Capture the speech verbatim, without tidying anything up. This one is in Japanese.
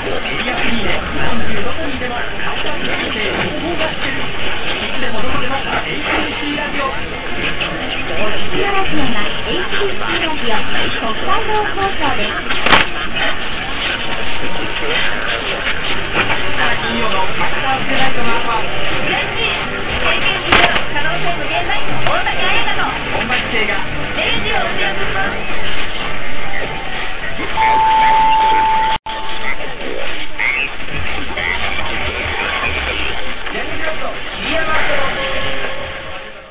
エリアフリーで何十どこにいても顔が見えて情報が聞ける。いつでもどこでも エイチビーシー ラジオ。 お聞きのラジオが エイチビーシー ラジオ北海道放送です。 金曜のマスターズデライトの後は経験値の可能性無限大大竹彩香と本場地形がレジをお知らせします。